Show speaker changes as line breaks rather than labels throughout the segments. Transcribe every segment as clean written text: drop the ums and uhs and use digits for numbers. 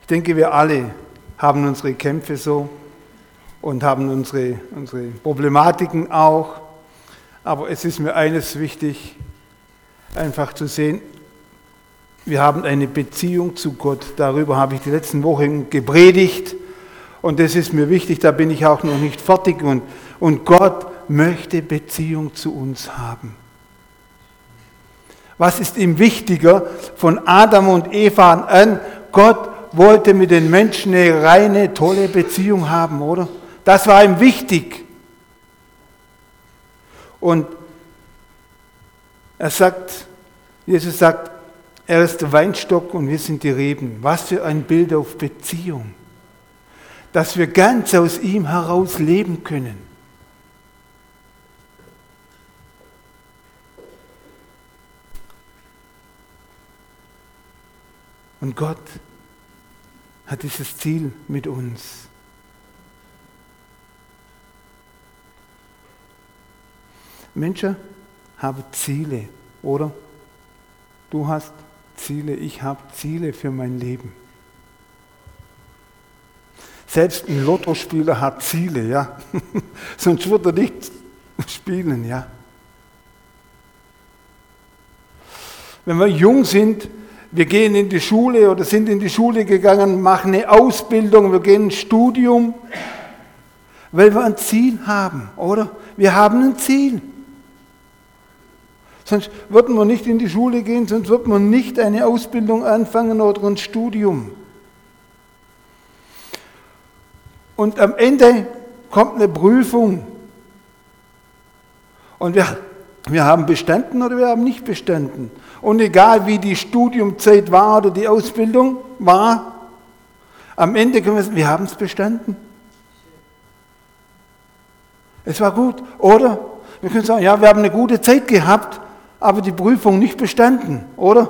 denke, wir alle haben unsere Kämpfe so und haben unsere Problematiken auch. Aber es ist mir eines wichtig, einfach zu sehen, wir haben eine Beziehung zu Gott. Darüber habe ich die letzten Wochen gepredigt. Und das ist mir wichtig, da bin ich auch noch nicht fertig. Und Gott möchte Beziehung zu uns haben. Was ist ihm wichtiger von Adam und Eva an? Gott wollte mit den Menschen eine reine, tolle Beziehung haben, oder? Das war ihm wichtig. Und Jesus sagt, er ist der Weinstock und wir sind die Reben. Was für ein Bild auf Beziehung. Dass wir ganz aus ihm heraus leben können. Und Gott hat dieses Ziel mit uns. Menschen haben Ziele, oder? Du hast Ziele, ich habe Ziele für mein Leben. Selbst ein Lottospieler hat Ziele, ja. Sonst würde er nicht spielen, ja. Wenn wir jung sind, wir gehen in die Schule oder sind in die Schule gegangen, machen eine Ausbildung, wir gehen ins Studium, weil wir ein Ziel haben, oder? Wir haben ein Ziel. Sonst würden wir nicht in die Schule gehen, sonst würden wir nicht eine Ausbildung anfangen oder ein Studium. Und am Ende kommt eine Prüfung. Und wir haben bestanden oder wir haben nicht bestanden. Und egal wie die Studiumzeit war oder die Ausbildung war, am Ende können wir sagen, wir haben es bestanden. Es war gut, oder? Wir können sagen, ja, wir haben eine gute Zeit gehabt, aber die Prüfung nicht bestanden, oder?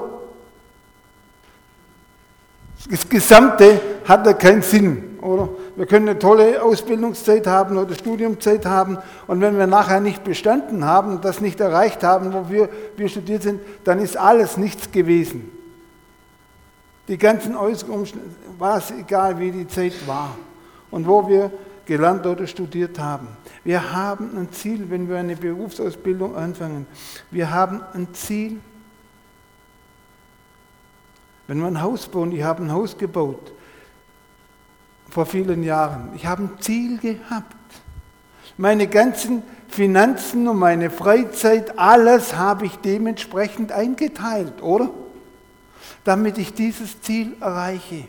Das Gesamte hat ja keinen Sinn, oder? Wir können eine tolle Ausbildungszeit haben oder Studiumzeit haben und wenn wir nachher nicht bestanden haben und das nicht erreicht haben, wo wir studiert sind, dann ist alles nichts gewesen. Die ganzen äußeren Umstände, war es egal, wie die Zeit war und wo wir gelernt oder studiert haben. Wir haben ein Ziel, wenn wir eine Berufsausbildung anfangen. Wir haben ein Ziel. Wenn wir ein Haus bauen, ich habe ein Haus gebaut, vor vielen Jahren. Ich habe ein Ziel gehabt. Meine ganzen Finanzen und meine Freizeit, alles habe ich dementsprechend eingeteilt, oder? Damit ich dieses Ziel erreiche.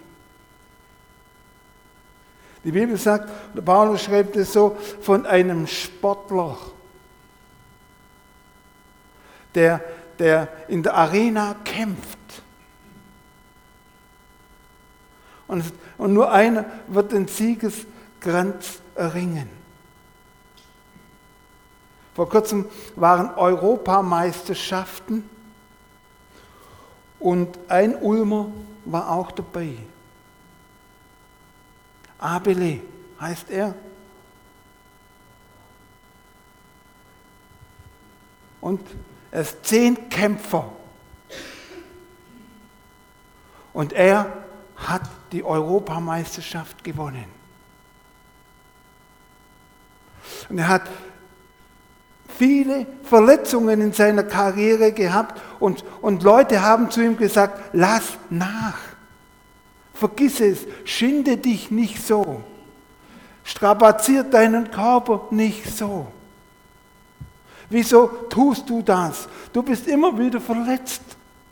Die Bibel sagt, Paulus schreibt es so, von einem Sportler, der in der Arena kämpft. Und nur einer wird den Siegeskranz erringen. Vor kurzem waren Europameisterschaften und ein Ulmer war auch dabei. Abele heißt er. Und er ist 10 Kämpfer. Und er hat die Europameisterschaft gewonnen. Und er hat viele Verletzungen in seiner Karriere gehabt und Leute haben zu ihm gesagt, lass nach. Vergiss es, schinde dich nicht so. Strapaziert deinen Körper nicht so. Wieso tust du das? Du bist immer wieder verletzt.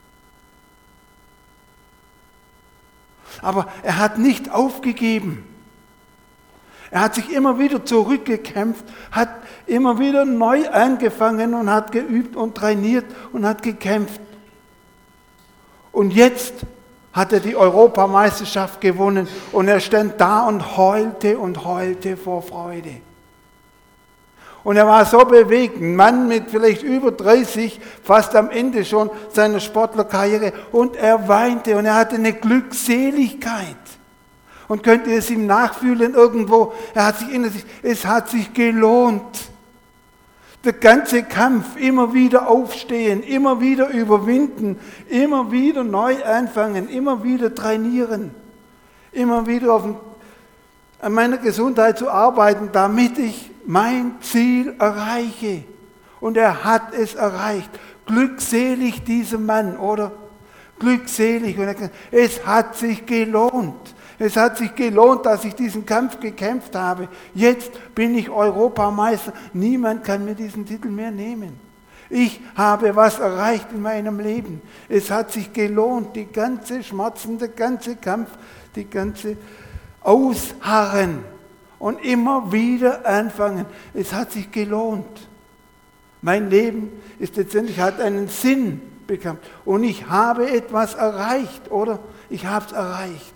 Aber er hat nicht aufgegeben. Er hat sich immer wieder zurückgekämpft, hat immer wieder neu angefangen und hat geübt und trainiert und hat gekämpft. Und jetzt hat er die Europameisterschaft gewonnen und er stand da und heulte vor Freude. Und er war so bewegt, ein Mann mit vielleicht über 30, fast am Ende schon seiner Sportlerkarriere, und er weinte und er hatte eine Glückseligkeit. Und könnt ihr es ihm nachfühlen irgendwo? Es hat sich gelohnt. Der ganze Kampf, immer wieder aufstehen, immer wieder überwinden, immer wieder neu anfangen, immer wieder trainieren, immer wieder an meiner Gesundheit zu arbeiten, damit ich mein Ziel erreiche. Und er hat es erreicht. Glückselig dieser Mann, oder? Glückselig. Und es hat sich gelohnt. Es hat sich gelohnt, dass ich diesen Kampf gekämpft habe. Jetzt bin ich Europameister. Niemand kann mir diesen Titel mehr nehmen. Ich habe was erreicht in meinem Leben. Es hat sich gelohnt, die ganze Schmerzen, der ganze Kampf, die ganze Ausharren und immer wieder anfangen. Es hat sich gelohnt. Mein Leben ist letztendlich, hat einen Sinn bekommen. Und ich habe etwas erreicht, oder? Ich habe es erreicht.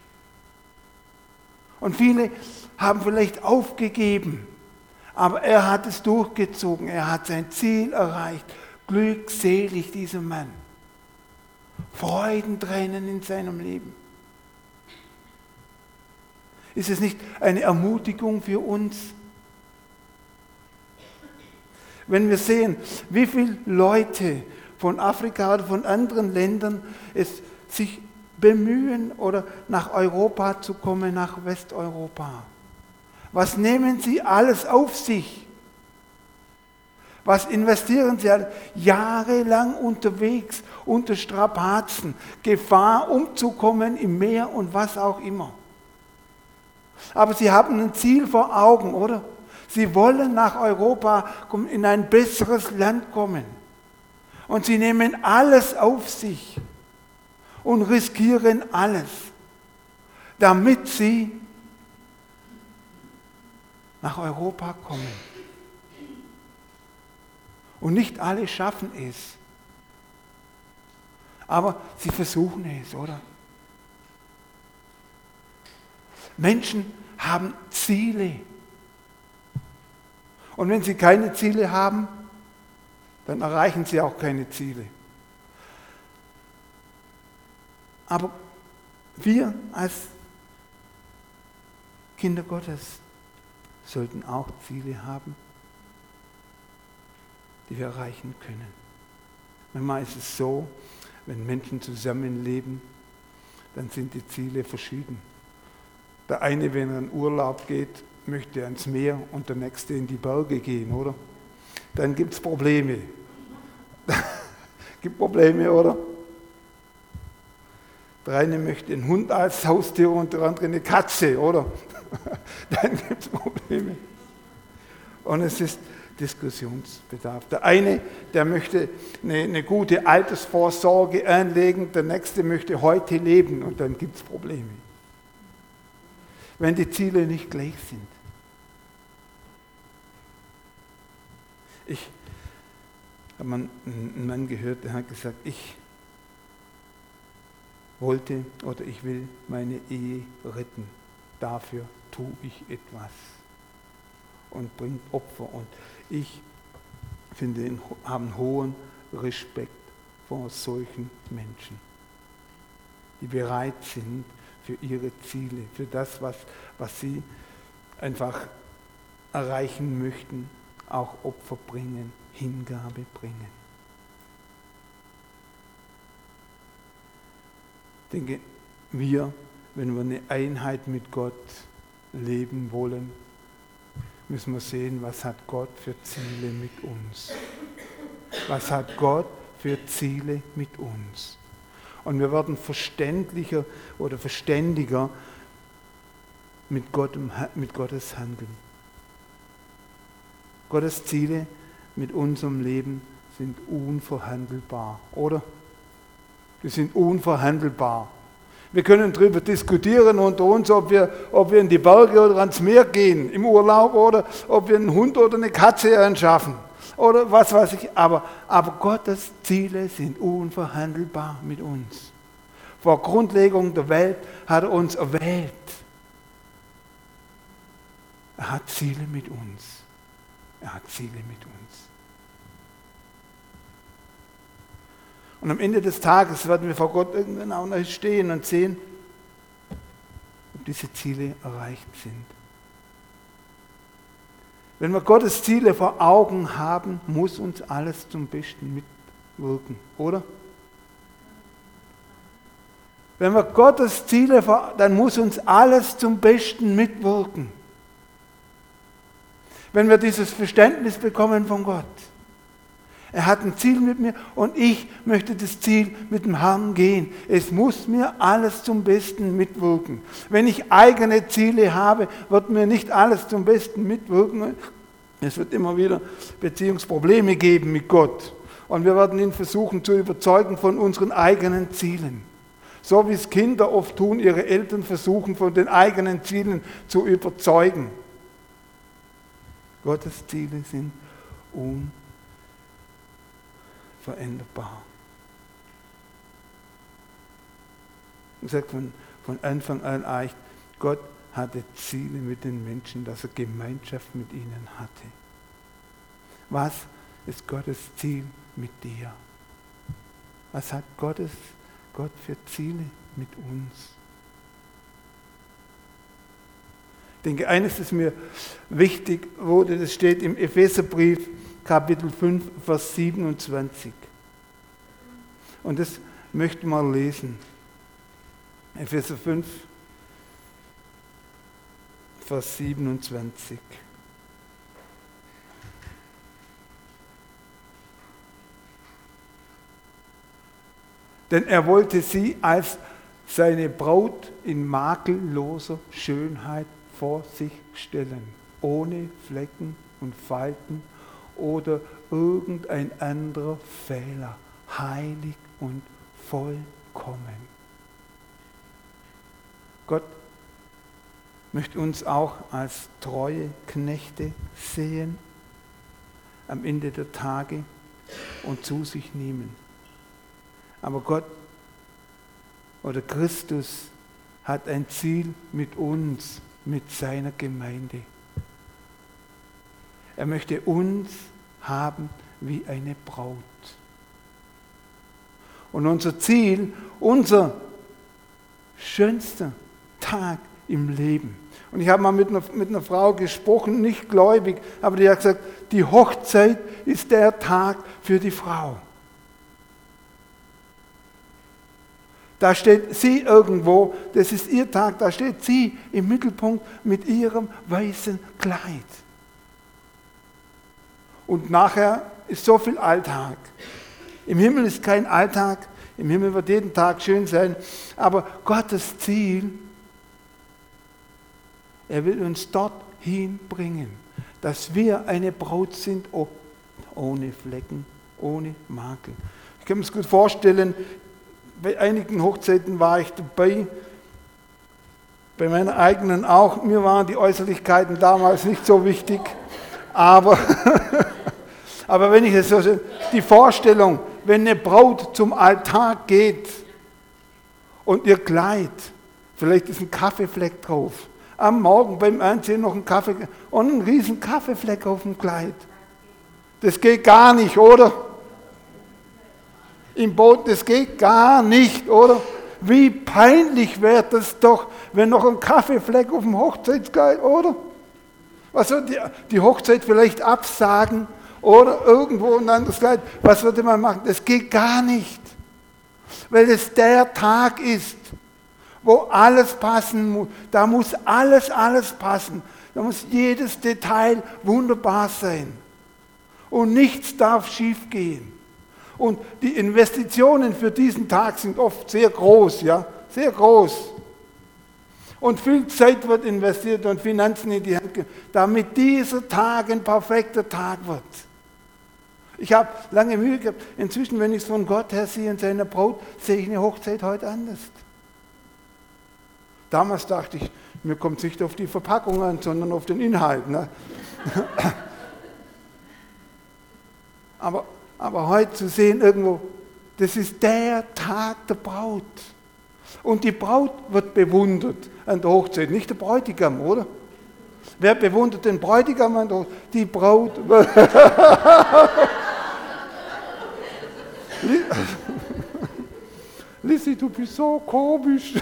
Und viele haben vielleicht aufgegeben, aber er hat es durchgezogen. Er hat sein Ziel erreicht. Glückselig dieser Mann. Freudentränen in seinem Leben. Ist es nicht eine Ermutigung für uns? Wenn wir sehen, wie viele Leute von Afrika oder von anderen Ländern es sich bemühen, oder nach Europa zu kommen, nach Westeuropa. Was nehmen sie alles auf sich? Was investieren sie alles? Jahrelang unterwegs, unter Strapazen, Gefahr umzukommen im Meer und was auch immer. Aber sie haben ein Ziel vor Augen, oder? Sie wollen nach Europa kommen, in ein besseres Land kommen. Und sie nehmen alles auf sich und riskieren alles, damit sie nach Europa kommen. Und nicht alle schaffen es. Aber sie versuchen es, oder? Menschen haben Ziele. Und wenn sie keine Ziele haben, dann erreichen sie auch keine Ziele. Aber wir als Kinder Gottes sollten auch Ziele haben, die wir erreichen können. Manchmal ist es so, wenn Menschen zusammenleben, dann sind die Ziele verschieden. Der eine, wenn er in Urlaub geht, möchte ans Meer und der nächste in die Berge gehen, oder? Dann gibt es Probleme. Gibt Probleme, oder? Der eine möchte einen Hund als Haustier und der andere eine Katze, oder? Dann gibt es Probleme. Und es ist Diskussionsbedarf. Der eine, der möchte eine gute Altersvorsorge anlegen, der nächste möchte heute leben und dann gibt es Probleme. Wenn die Ziele nicht gleich sind. Ich habe einen Mann gehört, der hat gesagt, ich wollte oder ich will meine Ehe retten. Dafür tue ich etwas und bringt Opfer. Und ich finde, habe einen hohen Respekt vor solchen Menschen, die bereit sind, für ihre Ziele, für das, was sie einfach erreichen möchten, auch Opfer bringen, Hingabe bringen. Ich denke, wenn wir eine Einheit mit Gott leben wollen, müssen wir sehen, was hat Gott für Ziele mit uns. Was hat Gott für Ziele mit uns? Und wir werden verständlicher oder verständiger mit Gottes Handeln. Gottes Ziele mit unserem Leben sind unverhandelbar, oder? Die sind unverhandelbar. Wir können darüber diskutieren unter uns, ob wir in die Berge oder ans Meer gehen im Urlaub oder ob wir einen Hund oder eine Katze anschaffen oder was weiß ich. Aber Gottes Ziele sind unverhandelbar mit uns. Vor Grundlegung der Welt hat er uns erwählt. Er hat Ziele mit uns. Er hat Ziele mit uns. Und am Ende des Tages werden wir vor Gott irgendwann auch noch stehen und sehen, ob diese Ziele erreicht sind. Wenn wir Gottes Ziele vor Augen haben, muss uns alles zum Besten mitwirken, oder? Wenn wir Gottes Ziele, dann muss uns alles zum Besten mitwirken. Wenn wir dieses Verständnis bekommen von Gott. Er hat ein Ziel mit mir und ich möchte das Ziel mit dem Herrn gehen. Es muss mir alles zum Besten mitwirken. Wenn ich eigene Ziele habe, wird mir nicht alles zum Besten mitwirken. Es wird immer wieder Beziehungsprobleme geben mit Gott. Und wir werden ihn versuchen zu überzeugen von unseren eigenen Zielen. So wie es Kinder oft tun, ihre Eltern versuchen, von den eigenen Zielen zu überzeugen. Gottes Ziele sind unveränderbar. Ich sage von Anfang an eigentlich, Gott hatte Ziele mit den Menschen, dass er Gemeinschaft mit ihnen hatte. Was ist Gottes Ziel mit dir? Was hat Gott für Ziele mit uns? Ich denke, eines ist mir wichtig wurde, das steht im Epheserbrief, Kapitel 5, Vers 27. Und das möchten wir lesen. Epheser 5, Vers 27. Denn er wollte sie als seine Braut in makelloser Schönheit vor sich stellen, ohne Flecken und Falten oder irgendein anderer Fehler, heilig und vollkommen. Gott möchte uns auch als treue Knechte sehen am Ende der Tage und zu sich nehmen. Aber Gott oder Christus hat ein Ziel mit uns, mit seiner Gemeinde. Er möchte uns haben wie eine Braut. Und unser Ziel, unser schönster Tag im Leben. Und ich habe mal mit einer Frau gesprochen, nicht gläubig, aber die hat gesagt, die Hochzeit ist der Tag für die Frau. Da steht sie irgendwo, das ist ihr Tag, da steht sie im Mittelpunkt mit ihrem weißen Kleid. Und nachher ist so viel Alltag. Im Himmel ist kein Alltag, im Himmel wird jeden Tag schön sein, aber Gottes Ziel, er will uns dorthin bringen, dass wir eine Braut sind, ohne Flecken, ohne Makel. Ich kann mir das gut vorstellen, bei einigen Hochzeiten war ich dabei, bei meiner eigenen auch. Mir waren die Äußerlichkeiten damals nicht so wichtig, aber wenn ich es so sehe, die Vorstellung, wenn eine Braut zum Altar geht und ihr Kleid, vielleicht ist ein Kaffeefleck drauf, am Morgen beim Anziehen noch ein Kaffee und ein riesen Kaffeefleck auf dem Kleid. Das geht gar nicht, oder? Im Boot, das geht gar nicht, oder? Wie peinlich wäre das doch, wenn noch ein Kaffeefleck auf dem Hochzeitskleid, oder? Was würde die Hochzeit vielleicht absagen oder irgendwo ein anderes Kleid? Was würde man machen? Das geht gar nicht, weil es der Tag ist, wo alles passen muss. Da muss alles passen. Da muss jedes Detail wunderbar sein. Und nichts darf schief gehen. Und die Investitionen für diesen Tag sind oft sehr groß, ja, sehr groß. Und viel Zeit wird investiert und Finanzen in die Hand gegeben, damit dieser Tag ein perfekter Tag wird. Ich habe lange Mühe gehabt. Inzwischen, wenn ich es von Gott her sehe und seiner Braut, sehe ich eine Hochzeit heute anders. Damals dachte ich, mir kommt es nicht auf die Verpackung an, sondern auf den Inhalt. Ne? Aber heute zu sehen irgendwo, das ist der Tag der Braut. Und die Braut wird bewundert an der Hochzeit, nicht der Bräutigam, oder? Wer bewundert den Bräutigam an der Hochzeit? Die Braut. Lissi, du bist so komisch.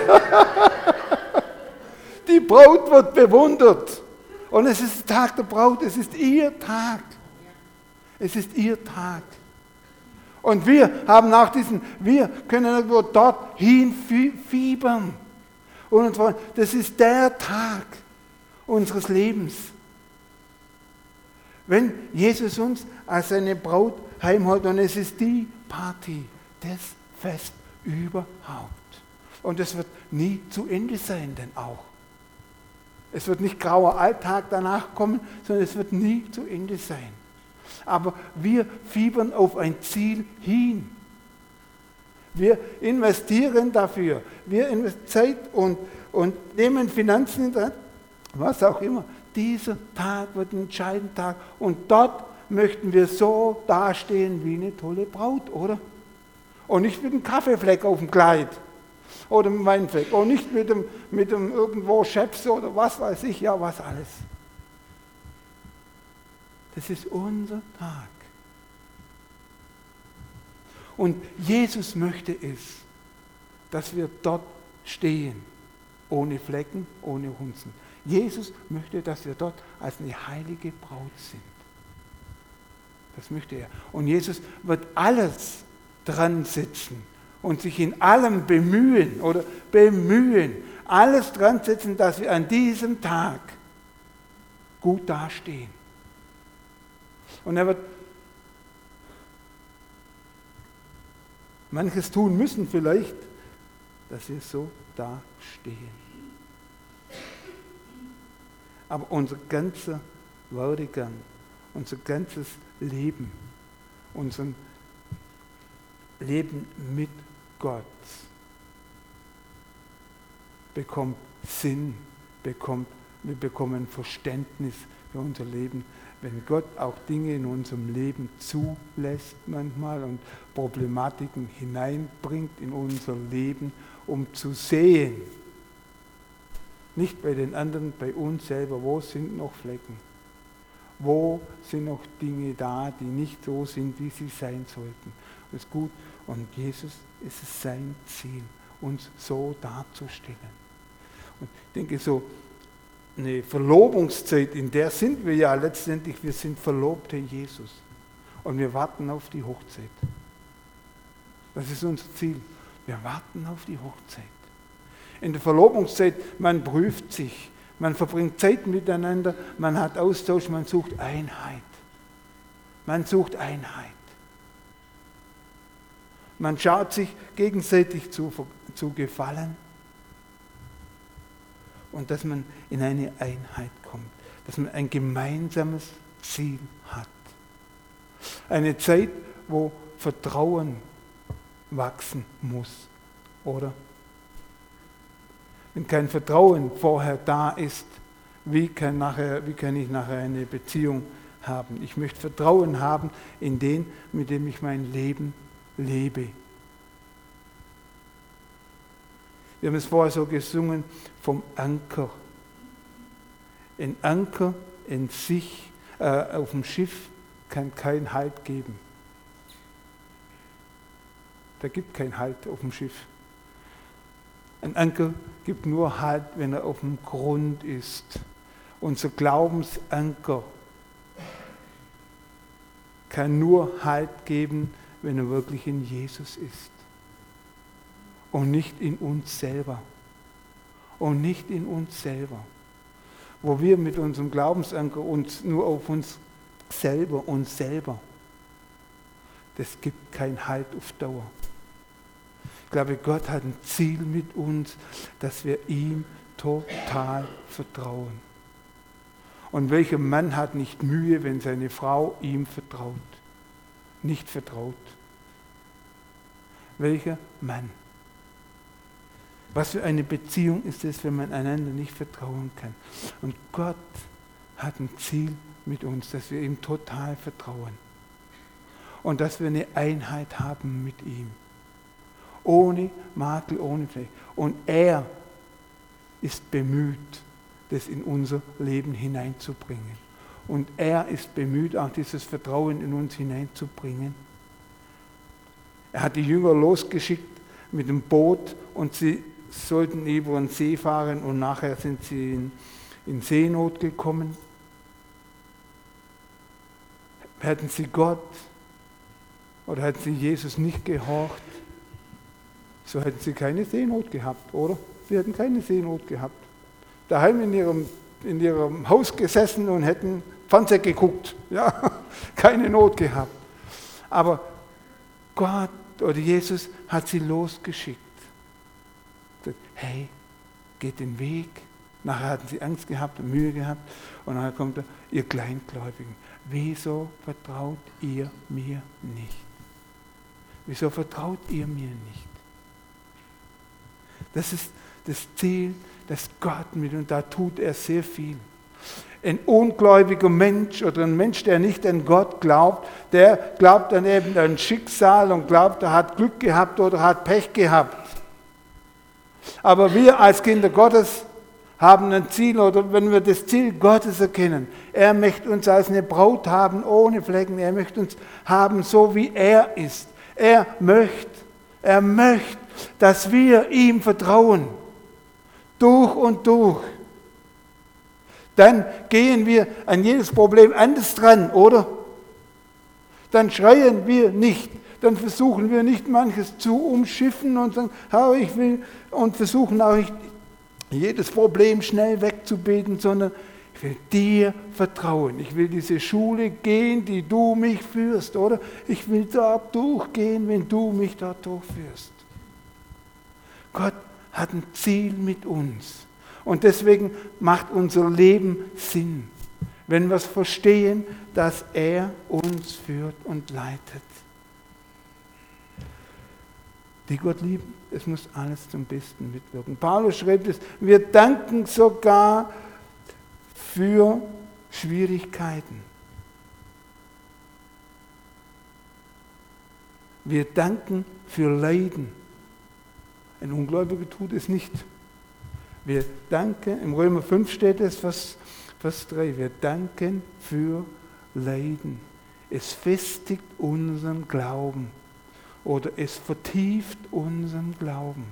Die Braut wird bewundert. Und es ist der Tag der Braut, es ist ihr Tag. Es ist ihr Tag. Und wir können irgendwo dorthin fiebern. Und das ist der Tag unseres Lebens. Wenn Jesus uns als seine Braut heimholt und es ist die Party, das Fest überhaupt. Und es wird nie zu Ende sein, denn auch. Es wird nicht grauer Alltag danach kommen, sondern es wird nie zu Ende sein. Aber wir fiebern auf ein Ziel hin. Wir investieren dafür. Wir investieren Zeit und nehmen Finanzen in die Hand, was auch immer. Dieser Tag wird ein entscheidender Tag. Und dort möchten wir so dastehen wie eine tolle Braut, oder? Und nicht mit einem Kaffeefleck auf dem Kleid oder einem Weinfleck. Und nicht mit dem irgendwo Schäpse oder was weiß ich, ja was alles. Das ist unser Tag. Und Jesus möchte es, dass wir dort stehen, ohne Flecken, ohne Hunzen. Jesus möchte, dass wir dort als eine heilige Braut sind. Das möchte er. Und Jesus wird alles dran setzen und sich in allem bemühen, alles dran setzen, dass wir an diesem Tag gut dastehen. Und er wird manches tun müssen vielleicht, dass wir so dastehen. Aber unser ganzer Werdegang, unser ganzes Leben, unser Leben mit Gott bekommt Sinn, wir bekommen Verständnis für unser Leben, wenn Gott auch Dinge in unserem Leben zulässt manchmal und Problematiken hineinbringt in unser Leben, um zu sehen, nicht bei den anderen, bei uns selber, wo sind noch Flecken? Wo sind noch Dinge da, die nicht so sind, wie sie sein sollten? Das ist gut. Und Jesus ist es sein Ziel, uns so darzustellen. Und ich denke, so eine Verlobungszeit, in der sind wir ja letztendlich, wir sind Verlobte Jesus. Und wir warten auf die Hochzeit. Das ist unser Ziel. Wir warten auf die Hochzeit. In der Verlobungszeit, man prüft sich, man verbringt Zeit miteinander, man hat Austausch, man sucht Einheit. Man sucht Einheit. Man schaut sich gegenseitig zu gefallen und dass man in eine Einheit kommt, dass man ein gemeinsames Ziel hat. Eine Zeit, wo Vertrauen wachsen muss, oder? Wenn kein Vertrauen vorher da ist, wie kann ich nachher eine Beziehung haben? Ich möchte Vertrauen haben in den, mit dem ich mein Leben lebe. Wir haben es vorher so gesungen vom Anker. Ein Anker in sich, auf dem Schiff kann keinen Halt geben. Da gibt keinen Halt auf dem Schiff. Ein Anker gibt nur Halt, wenn er auf dem Grund ist. Unser Glaubensanker kann nur Halt geben, wenn er wirklich in Jesus ist. Und nicht in uns selber. Und nicht in uns selber. Wo wir mit unserem Glaubensanker uns nur auf uns selber, das gibt keinen Halt auf Dauer. Ich glaube, Gott hat ein Ziel mit uns, dass wir ihm total vertrauen. Und welcher Mann hat nicht Mühe, wenn seine Frau ihm vertraut? Nicht vertraut. Welcher Mann? Was für eine Beziehung ist es, wenn man einander nicht vertrauen kann? Und Gott hat ein Ziel mit uns, dass wir ihm total vertrauen. Und dass wir eine Einheit haben mit ihm. Ohne Makel, ohne Fleck. Und er ist bemüht, das in unser Leben hineinzubringen. Und er ist bemüht, auch dieses Vertrauen in uns hineinzubringen. Er hat die Jünger losgeschickt mit dem Boot und sie sollten über den See fahren und nachher sind sie in Seenot gekommen. Hätten sie Gott oder hätten sie Jesus nicht gehorcht, so hätten sie keine Seenot gehabt, oder? Sie hätten keine Seenot gehabt. Daheim in ihrem Haus gesessen und hätten Fernseher geguckt. Ja, keine Not gehabt. Aber Gott oder Jesus hat sie losgeschickt. Sagt, hey, geht den Weg. Nachher hatten sie Angst gehabt und Mühe gehabt. Und nachher kommt er, ihr Kleingläubigen, wieso vertraut ihr mir nicht? Wieso vertraut ihr mir nicht? Das ist das Ziel, das Gott mit, und da tut er sehr viel. Ein ungläubiger Mensch oder ein Mensch, der nicht an Gott glaubt, der glaubt dann eben an Schicksal und glaubt, er hat Glück gehabt oder hat Pech gehabt. Aber wir als Kinder Gottes haben ein Ziel, oder wenn wir das Ziel Gottes erkennen, er möchte uns als eine Braut haben ohne Flecken, er möchte uns haben so wie er ist. Er möchte, dass wir ihm vertrauen, durch und durch. Dann gehen wir an jedes Problem anders dran, oder? Dann schreien wir nicht, dann versuchen wir nicht manches zu umschiffen und sagen, ich will, und versuchen auch nicht jedes Problem schnell wegzubeten, sondern ich will dir vertrauen. Ich will diese Schule gehen, die du mich führst, oder? Ich will dort durchgehen, wenn du mich dort durchführst. Gott hat ein Ziel mit uns. Und deswegen macht unser Leben Sinn, wenn wir es verstehen, dass er uns führt und leitet. Die Gott lieben, es muss alles zum Besten mitwirken. Paulus schreibt es, wir danken sogar für Schwierigkeiten. Wir danken für Leiden. Ein Ungläubiger tut es nicht. Wir danken, im Römer 5 steht es, Vers 3, wir danken für Leiden. Es festigt unseren Glauben oder es vertieft unseren Glauben.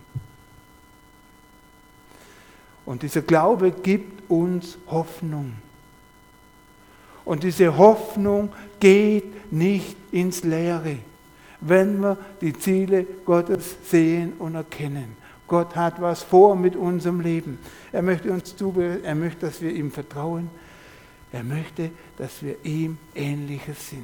Und dieser Glaube gibt uns Hoffnung. Und diese Hoffnung geht nicht ins Leere, wenn wir die Ziele Gottes sehen und erkennen. Gott hat was vor mit unserem Leben. Er möchte uns zubereiten, er möchte, dass wir ihm vertrauen. Er möchte, dass wir ihm ähnlicher sind.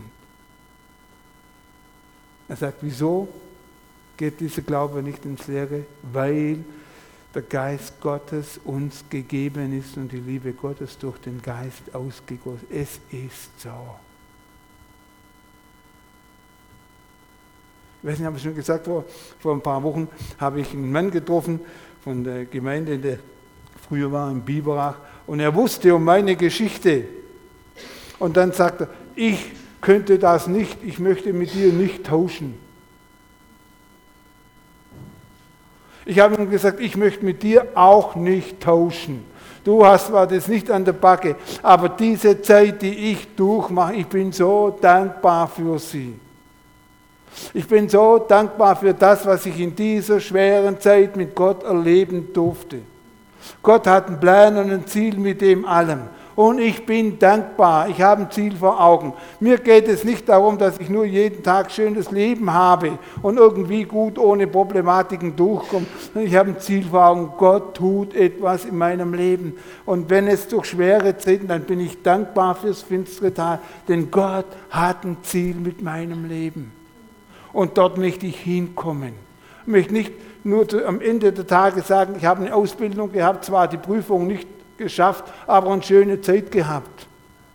Er sagt, wieso geht dieser Glaube nicht ins Leere? Weil der Geist Gottes uns gegeben ist und die Liebe Gottes durch den Geist ausgegossen. Es ist so. Ich weiß nicht, habe ich schon gesagt, vor ein paar Wochen habe ich einen Mann getroffen von der Gemeinde, der früher war in Biberach, und er wusste um meine Geschichte. Und dann sagt er, ich könnte das nicht, ich möchte mit dir nicht tauschen. Ich habe ihm gesagt, ich möchte mit dir auch nicht tauschen. Du hast zwar das nicht an der Backe, aber diese Zeit, die ich durchmache, ich bin so dankbar für sie. Ich bin so dankbar für das, was ich in dieser schweren Zeit mit Gott erleben durfte. Gott hat einen Plan und ein Ziel mit dem allem. Und ich bin dankbar, ich habe ein Ziel vor Augen. Mir geht es nicht darum, dass ich nur jeden Tag schönes Leben habe und irgendwie gut ohne Problematiken durchkomme. Ich habe ein Ziel vor Augen, Gott tut etwas in meinem Leben. Und wenn es durch schwere Zeiten, dann bin ich dankbar fürs finstere Tal, denn Gott hat ein Ziel mit meinem Leben. Und dort möchte ich hinkommen. Ich möchte nicht nur am Ende der Tage sagen, ich habe eine Ausbildung gehabt, zwar die Prüfung nicht geschafft, aber eine schöne Zeit gehabt.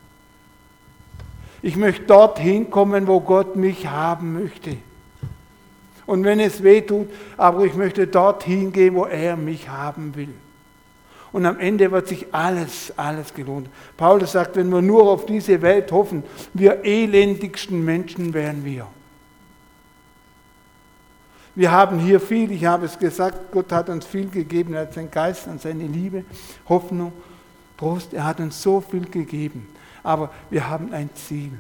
Ich möchte dort hinkommen, wo Gott mich haben möchte. Und wenn es weh tut, aber ich möchte dort hingehen, wo er mich haben will. Und am Ende wird sich alles gelohnt. Paulus sagt, wenn wir nur auf diese Welt hoffen, wir elendigsten Menschen wären wir. Wir haben hier viel, ich habe es gesagt, Gott hat uns viel gegeben, er hat seinen Geist und seine Liebe, Hoffnung, Trost, er hat uns so viel gegeben. Aber wir haben ein Ziel,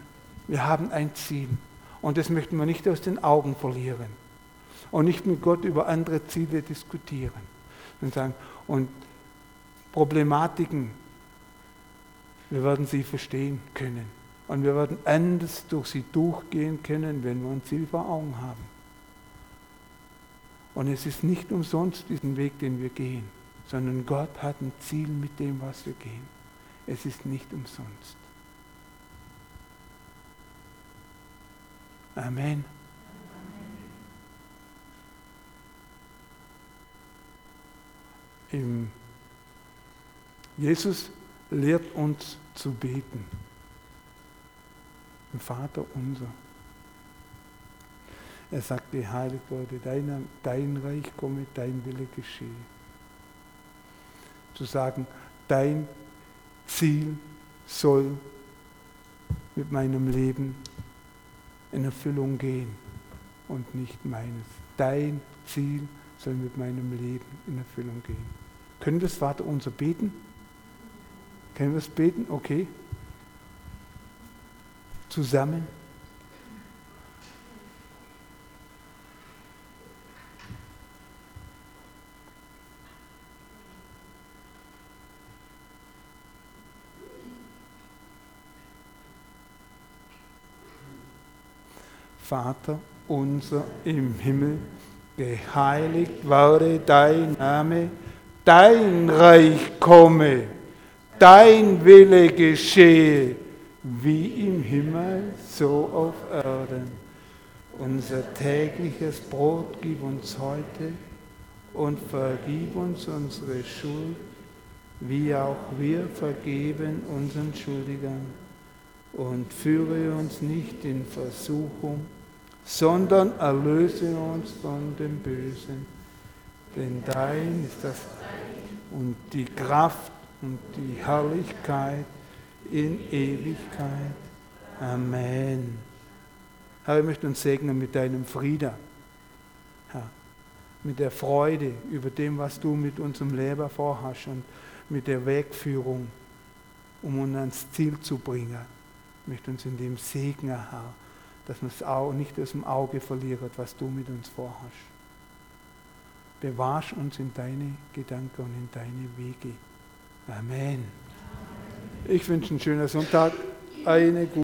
und das möchten wir nicht aus den Augen verlieren und nicht mit Gott über andere Ziele diskutieren und sagen, und Problematiken, wir werden sie verstehen können. Und wir werden anders durch sie durchgehen können, wenn wir ein Ziel vor Augen haben. Und es ist nicht umsonst diesen Weg, den wir gehen, sondern Gott hat ein Ziel mit dem, was wir gehen. Es ist nicht umsonst. Amen. Jesus lehrt uns zu beten. Im Vater unser. Er sagt, geheiligt werde dein Reich komme, dein Wille geschehe. Zu sagen, dein Ziel soll mit meinem Leben in Erfüllung gehen und nicht meines. Dein Ziel soll mit meinem Leben in Erfüllung gehen. Können wir das Vater unser beten? Können wir es beten? Okay. Zusammen. Vater unser im Himmel, geheiligt werde dein Name, dein Reich komme, dein Wille geschehe, wie im Himmel, so auf Erden. Unser tägliches Brot gib uns heute und vergib uns unsere Schuld, wie auch wir vergeben unseren Schuldigern. Und führe uns nicht in Versuchung, sondern erlöse uns von dem Bösen. Denn dein ist das und die Kraft und die Herrlichkeit in Ewigkeit. Amen. Herr, ich möchte uns segnen mit deinem Frieden, Herr, mit der Freude über dem, was du mit unserem Leben vorhast und mit der Wegführung, um uns ans Ziel zu bringen. Ich möchte uns in dem segnen, Herr, dass wir es auch nicht aus dem Auge verlieren, was du mit uns vorhast. Bewahrst uns in deine Gedanken und in deine Wege. Amen. Ich wünsche einen schönen Sonntag, eine gute